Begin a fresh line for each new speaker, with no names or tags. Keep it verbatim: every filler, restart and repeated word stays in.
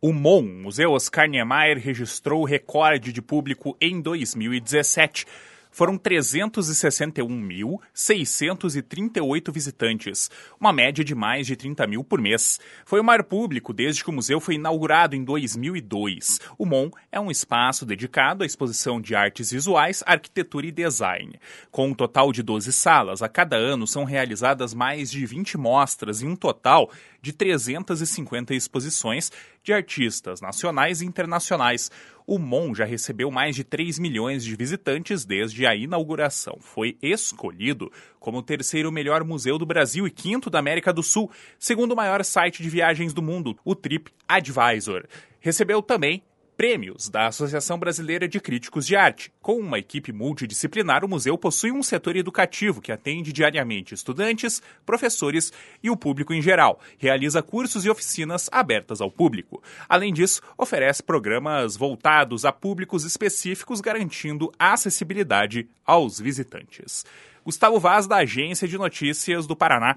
O M O N, Museu Oscar Niemeyer, registrou o recorde de público em dois mil e dezessete. Foram trezentos e sessenta e um mil, seiscentos e trinta e oito visitantes, uma média de mais de trinta mil por mês. Foi o maior público desde que o museu foi inaugurado em dois mil e dois. O M O N é um espaço dedicado à exposição de artes visuais, arquitetura e design. Com um total de doze salas, a cada ano são realizadas mais de vinte mostras e um total de trezentas e cinquenta exposições de artistas nacionais e internacionais. O M O N já recebeu mais de três milhões de visitantes desde a inauguração. Foi escolhido como o terceiro melhor museu do Brasil e quinto da América do Sul, segundo o maior site de viagens do mundo, o TripAdvisor. Recebeu também prêmios da Associação Brasileira de Críticos de Arte. Com uma equipe multidisciplinar, o museu possui um setor educativo que atende diariamente estudantes, professores e o público em geral. Realiza cursos e oficinas abertas ao público. Além disso, oferece programas voltados a públicos específicos, garantindo a acessibilidade aos visitantes. Gustavo Vaz, da Agência de Notícias do Paraná.